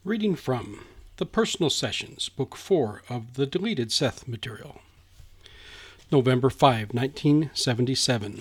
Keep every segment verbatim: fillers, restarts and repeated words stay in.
Reading from The Personal Sessions, Book four of the Deleted Seth material. November fifth, nineteen seventy-seven.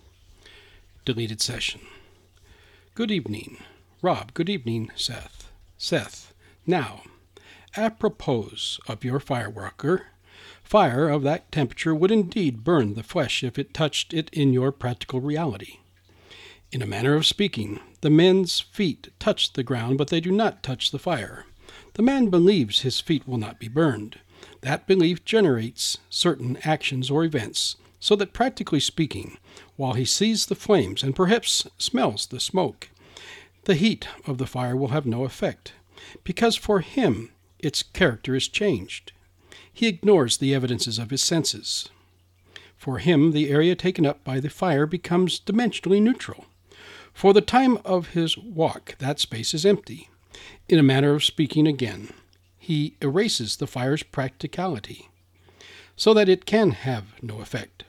Deleted Session. Good evening. Rob, good evening, Seth. Seth, now, apropos of your fireworker, fire of that temperature would indeed burn the flesh if it touched it in your practical reality. In a manner of speaking, the men's feet touch the ground, but they do not touch the fire. The man believes his feet will not be burned. That belief generates certain actions or events, so that practically speaking, while he sees the flames and perhaps smells the smoke, the heat of the fire will have no effect, because for him its character is changed. He ignores the evidences of his senses. For him, the area taken up by the fire becomes dimensionally neutral. For the time of his walk, that space is empty. In a manner of speaking again, he erases the fire's practicality, so that it can have no effect.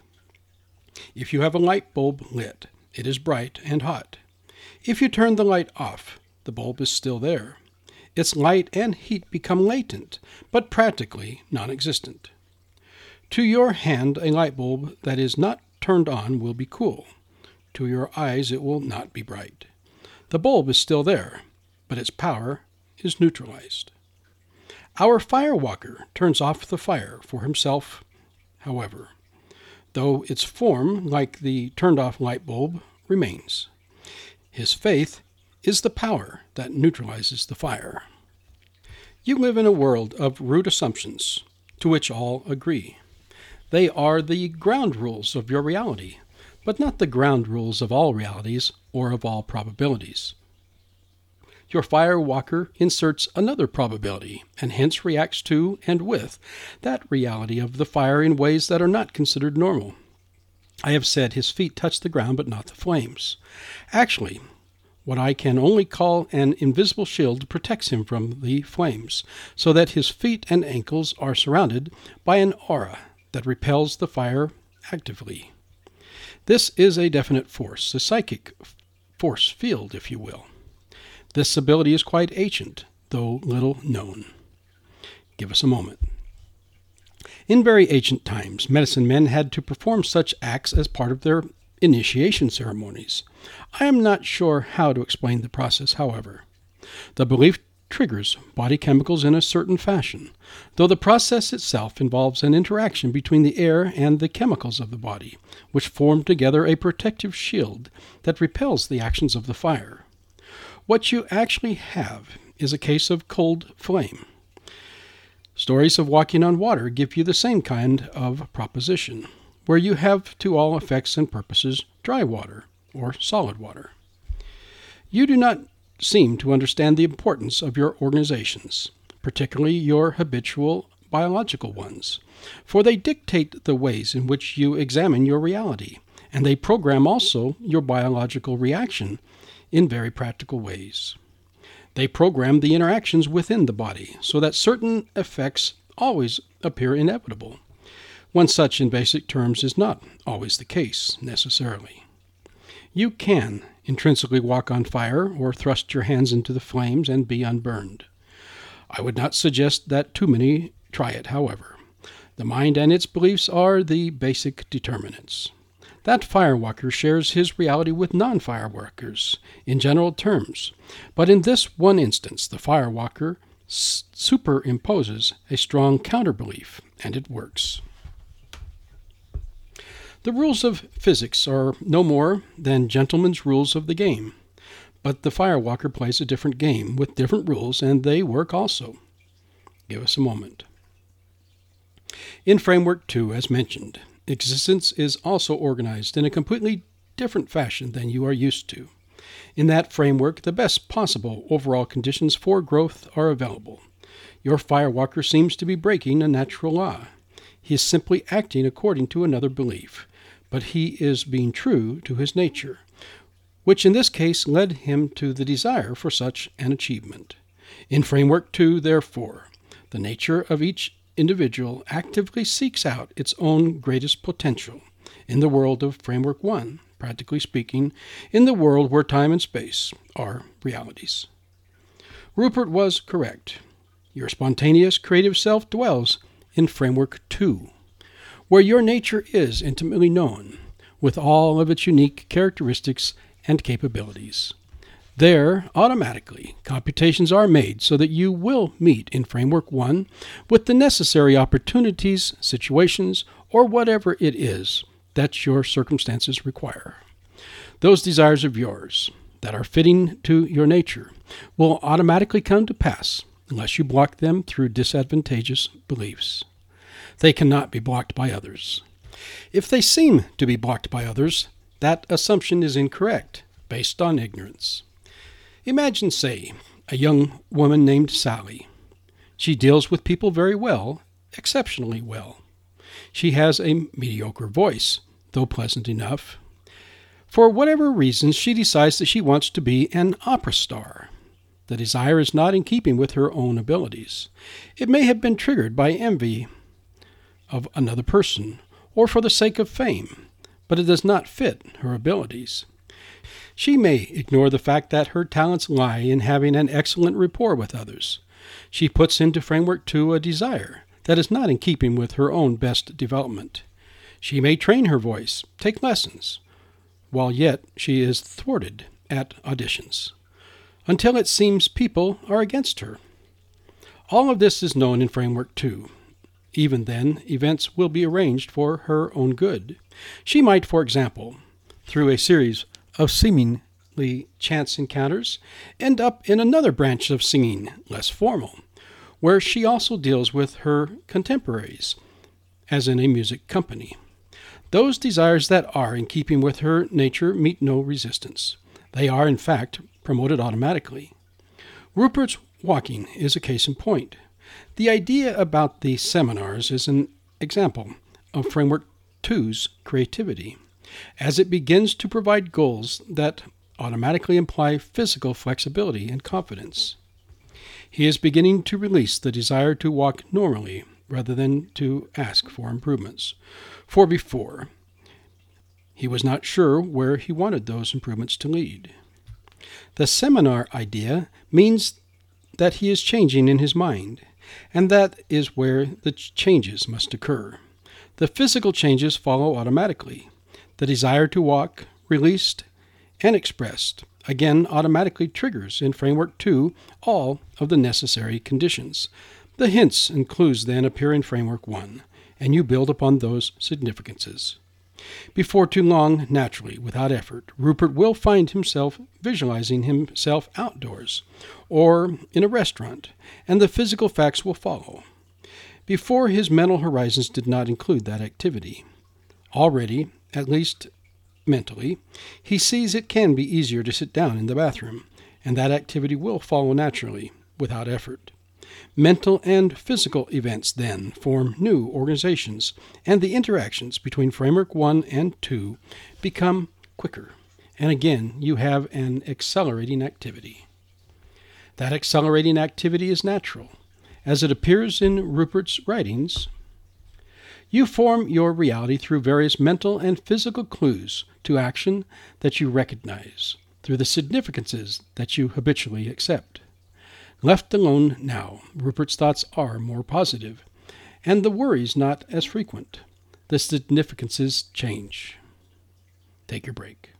If you have a light bulb lit, it is bright and hot. If you turn the light off, the bulb is still there. Its light and heat become latent, but practically non-existent. To your hand, a light bulb that is not turned on will be cool. To your eyes, it will not be bright. The bulb is still there, but its power is neutralized. Our firewalker turns off the fire for himself, however, though its form, like the turned-off light bulb, remains. His faith is the power that neutralizes the fire. You live in a world of root assumptions, to which all agree. They are the ground rules of your reality, but not the ground rules of all realities or of all probabilities. Your firewalker inserts another probability, and hence reacts to and with that reality of the fire in ways that are not considered normal. I have said his feet touch the ground but not the flames. Actually, what I can only call an invisible shield protects him from the flames, so that his feet and ankles are surrounded by an aura that repels the fire actively. This is a definite force, a psychic force field, if you will. This ability is quite ancient, though little known. Give us a moment. In very ancient times, medicine men had to perform such acts as part of their initiation ceremonies. I am not sure how to explain the process, however. The belief triggers body chemicals in a certain fashion, though the process itself involves an interaction between the air and the chemicals of the body, which form together a protective shield that repels the actions of the fire. What you actually have is a case of cold flame. Stories of walking on water give you the same kind of proposition, where you have to all effects and purposes dry water or solid water. You do not seem to understand the importance of your organizations, particularly your habitual biological ones, for they dictate the ways in which you examine your reality, and they program also your biological reaction in very practical ways. They program the interactions within the body, so that certain effects always appear inevitable. One such, in basic terms, is not always the case, necessarily. You can intrinsically walk on fire or thrust your hands into the flames and be unburned. I would not suggest that too many try it, however. The mind and its beliefs are the basic determinants. That firewalker shares his reality with non-firewalkers in general terms, but in this one instance, the firewalker s- superimposes a strong counterbelief, and it works. The rules of physics are no more than gentlemen's rules of the game, but the firewalker plays a different game with different rules, and they work also. Give us a moment. In Framework two, as mentioned, existence is also organized in a completely different fashion than you are used to. In that framework, the best possible overall conditions for growth are available. Your firewalker seems to be breaking a natural law. He is simply acting according to another belief, but he is being true to his nature, which in this case led him to the desire for such an achievement. In Framework two, therefore, the nature of each individual actively seeks out its own greatest potential. In the world of Framework one, practically speaking, in the world where time and space are realities. Rupert was correct. Your spontaneous, creative self dwells in Framework two, where your nature is intimately known, with all of its unique characteristics and capabilities. There, automatically, computations are made so that you will meet in Framework one with the necessary opportunities, situations, or whatever it is that your circumstances require. Those desires of yours that are fitting to your nature will automatically come to pass unless you block them through disadvantageous beliefs. They cannot be blocked by others. If they seem to be blocked by others, that assumption is incorrect, based on ignorance. Imagine, say, a young woman named Sally. She deals with people very well, exceptionally well. She has a mediocre voice, though pleasant enough. For whatever reasons, she decides that she wants to be an opera star. The desire is not in keeping with her own abilities. It may have been triggered by envy of another person, or for the sake of fame, but it does not fit her abilities. She may ignore the fact that her talents lie in having an excellent rapport with others. She puts into Framework two a desire that is not in keeping with her own best development. She may train her voice, take lessons, while yet she is thwarted at auditions, until it seems people are against her. All of this is known in Framework two. Even then, events will be arranged for her own good. She might, for example, through a series of seemingly chance encounters, end up in another branch of singing, less formal, where she also deals with her contemporaries, as in a music company. Those desires that are in keeping with her nature meet no resistance. They are, in fact, promoted automatically. Rupert's walking is a case in point. The idea about the seminars is an example of Framework two's creativity, as it begins to provide goals that automatically imply physical flexibility and confidence. He is beginning to release the desire to walk normally rather than to ask for improvements. For before, he was not sure where he wanted those improvements to lead. The seminar idea means that he is changing in his mind, and that is where the changes must occur. The physical changes follow automatically. The desire to walk, released and expressed, again automatically triggers in Framework two all of the necessary conditions. The hints and clues then appear in Framework one, and you build upon those significances. Before too long, naturally, without effort, Rupert will find himself visualizing himself outdoors or in a restaurant, and the physical facts will follow. Before, his mental horizons did not include that activity. Already, at least mentally, he sees it can be easier to sit down in the bathroom, and that activity will follow naturally, without effort. Mental and physical events then form new organizations, and the interactions between Framework one and two become quicker, and again you have an accelerating activity. That accelerating activity is natural. As it appears in Rupert's writings, you form your reality through various mental and physical clues to action that you recognize, through the significances that you habitually accept. Left alone now, Rupert's thoughts are more positive, and the worries not as frequent. The significances change. Take your break.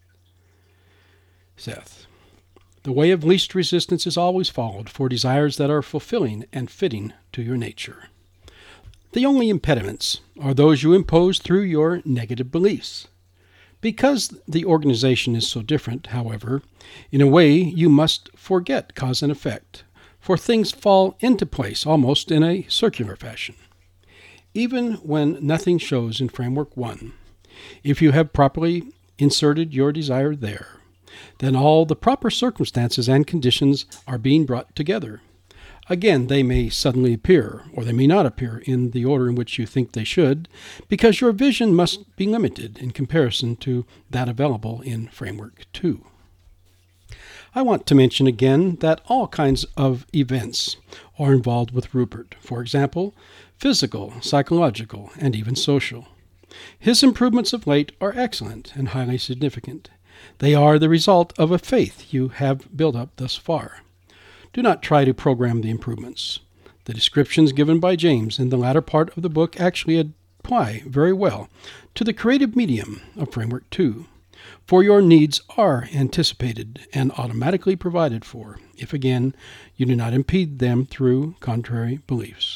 Seth. The way of least resistance is always followed for desires that are fulfilling and fitting to your nature. The only impediments are those you impose through your negative beliefs. Because the organization is so different, however, in a way you must forget cause and effect, for things fall into place almost in a circular fashion. Even when nothing shows in Framework one, if you have properly inserted your desire there, then all the proper circumstances and conditions are being brought together. Again, they may suddenly appear, or they may not appear in the order in which you think they should, because your vision must be limited in comparison to that available in Framework two. I want to mention again that all kinds of events are involved with Rupert. For example, physical, psychological, and even social. His improvements of late are excellent and highly significant. They are the result of a faith you have built up thus far. Do not try to program the improvements. The descriptions given by James in the latter part of the book actually apply very well to the creative medium of Framework two, for your needs are anticipated and automatically provided for, if again you do not impede them through contrary beliefs.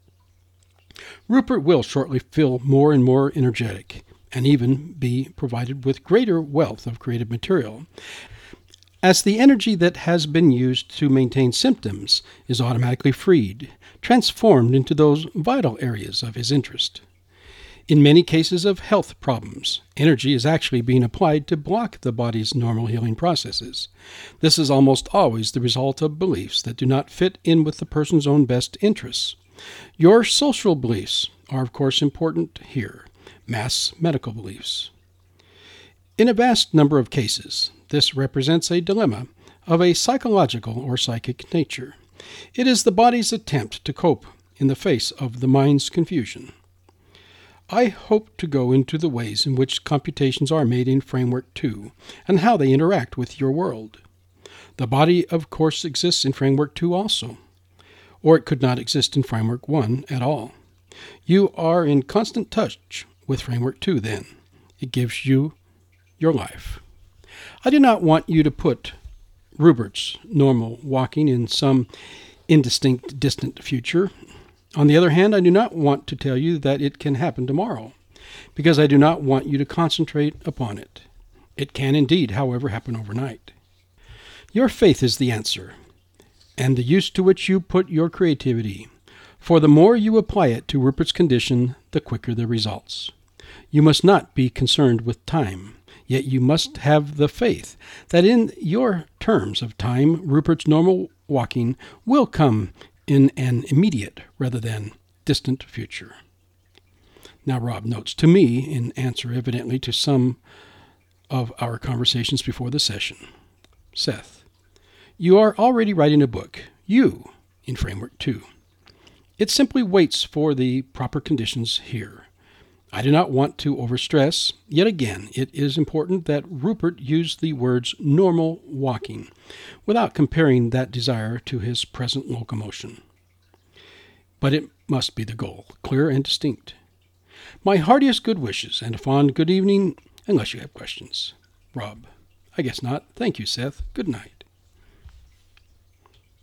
Rupert will shortly feel more and more energetic, and even be provided with greater wealth of creative material, as the energy that has been used to maintain symptoms is automatically freed, transformed into those vital areas of his interest. In many cases of health problems, energy is actually being applied to block the body's normal healing processes. This is almost always the result of beliefs that do not fit in with the person's own best interests. Your social beliefs are, of course, important here, mass medical beliefs. In a vast number of cases, this represents a dilemma of a psychological or psychic nature. It is the body's attempt to cope in the face of the mind's confusion. I hope to go into the ways in which computations are made in Framework two and how they interact with your world. The body, of course, exists in Framework two also, or it could not exist in Framework one at all. You are in constant touch with Framework two then. It gives you your life. I do not want you to put Rupert's normal walking in some indistinct, distant future. On the other hand, I do not want to tell you that it can happen tomorrow, because I do not want you to concentrate upon it. It can indeed, however, happen overnight. Your faith is the answer, and the use to which you put your creativity, for the more you apply it to Rupert's condition, the quicker the results. You must not be concerned with time, yet you must have the faith that in your terms of time, Rupert's normal walking will come in an immediate rather than distant future. Now Rob notes to me, in answer evidently to some of our conversations before the session, Seth, you are already writing a book, you, in Framework two. It simply waits for the proper conditions here. I do not want to overstress. Yet again, it is important that Rupert use the words normal walking without comparing that desire to his present locomotion. But it must be the goal, clear and distinct. My heartiest good wishes and a fond good evening, unless you have questions. Rob. I guess not. Thank you, Seth. Good night.